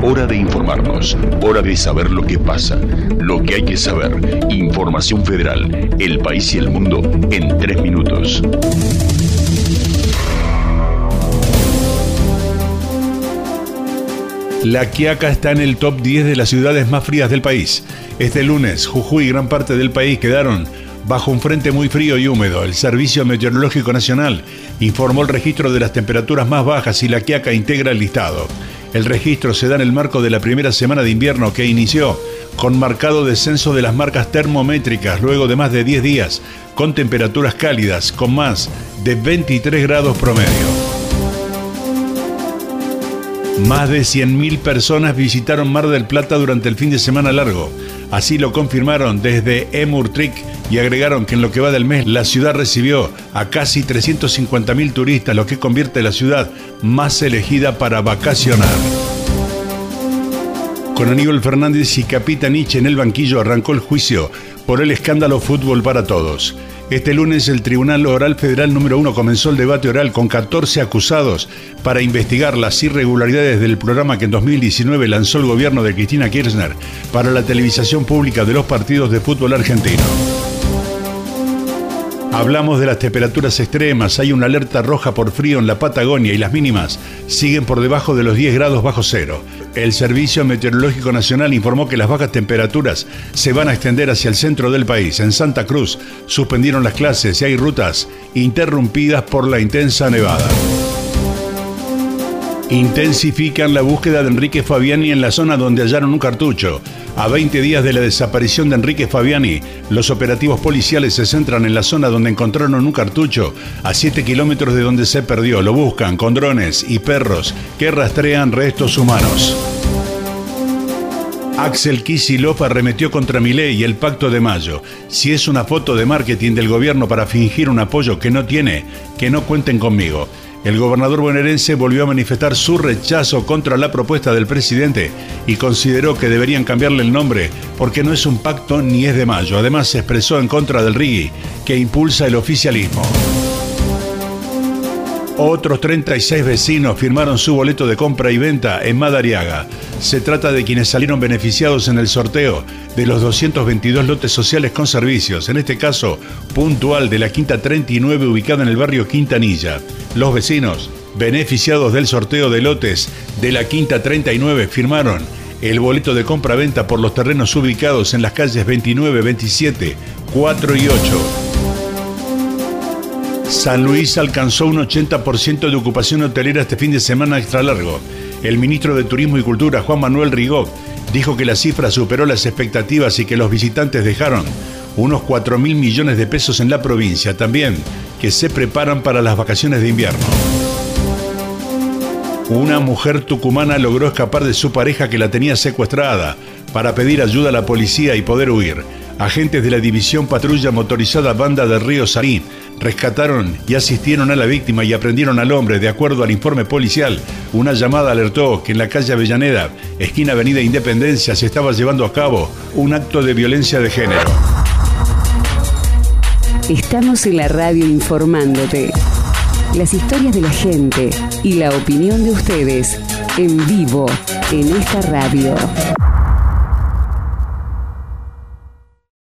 Hora de informarnos, hora de saber lo que pasa, lo que hay que saber. Información Federal, el país y el mundo en 3 minutos. La Quiaca está en el top 10 de las ciudades más frías del país. Este lunes, Jujuy y gran parte del país quedaron bajo un frente muy frío y húmedo. El Servicio Meteorológico Nacional informó el registro de las temperaturas más bajas y La Quiaca integra el listado. El registro se da en el marco de la primera semana de invierno que inició con marcado descenso de las marcas termométricas luego de más de 10 días con temperaturas cálidas con más de 23 grados promedio. Más de 100.000 personas visitaron Mar del Plata durante el fin de semana largo. Así lo confirmaron desde Emurtric y agregaron que en lo que va del mes la ciudad recibió a casi 350.000 turistas, lo que convierte la ciudad más elegida para vacacionar. Con Aníbal Fernández y Capitanich en el banquillo arrancó el juicio por el escándalo Fútbol para Todos. Este lunes el Tribunal Oral Federal número 1 comenzó el debate oral con 14 acusados para investigar las irregularidades del programa que en 2019 lanzó el gobierno de Cristina Kirchner para la televisación pública de los partidos de fútbol argentino. Hablamos de las temperaturas extremas. Hay una alerta roja por frío en la Patagonia y las mínimas siguen por debajo de los 10 grados bajo cero. El Servicio Meteorológico Nacional informó que las bajas temperaturas se van a extender hacia el centro del país. En Santa Cruz suspendieron las clases y hay rutas interrumpidas por la intensa nevada. Intensifican la búsqueda de Enrique Fabiani en la zona donde hallaron un cartucho. A 20 días de la desaparición de Enrique Fabiani, los operativos policiales se centran en la zona donde encontraron un cartucho, a 7 kilómetros de donde se perdió. Lo buscan con drones y perros que rastrean restos humanos. Axel Kicillof arremetió contra Milei y el Pacto de Mayo. Si es una foto de marketing del gobierno para fingir un apoyo que no tiene, que no cuenten conmigo. El gobernador bonaerense volvió a manifestar su rechazo contra la propuesta del presidente y consideró que deberían cambiarle el nombre porque no es un pacto ni es de Mayo. Además se expresó en contra del RIGI que impulsa el oficialismo. Otros 36 vecinos firmaron su boleto de compra y venta en Madariaga. Se trata de quienes salieron beneficiados en el sorteo de los 222 lotes sociales con servicios, en este caso puntual de la Quinta 39 ubicada en el barrio Quintanilla. Los vecinos beneficiados del sorteo de lotes de la Quinta 39 firmaron el boleto de compra-venta por los terrenos ubicados en las calles 29, 27, 4 y 8. San Luis alcanzó un 80% de ocupación hotelera este fin de semana extra largo. El ministro de Turismo y Cultura, Juan Manuel Rigó, dijo que la cifra superó las expectativas y que los visitantes dejaron unos 4.000 millones de pesos en la provincia. También que se preparan para las vacaciones de invierno. Una mujer tucumana logró escapar de su pareja que la tenía secuestrada para pedir ayuda a la policía y poder huir. Agentes de la División Patrulla Motorizada Banda del Río Sarí rescataron y asistieron a la víctima y aprendieron al hombre. De acuerdo al informe policial, una llamada alertó que en la calle Avellaneda, esquina Avenida Independencia, se estaba llevando a cabo un acto de violencia de género. Estamos en la radio informándote. Las historias de la gente y la opinión de ustedes en vivo en esta radio.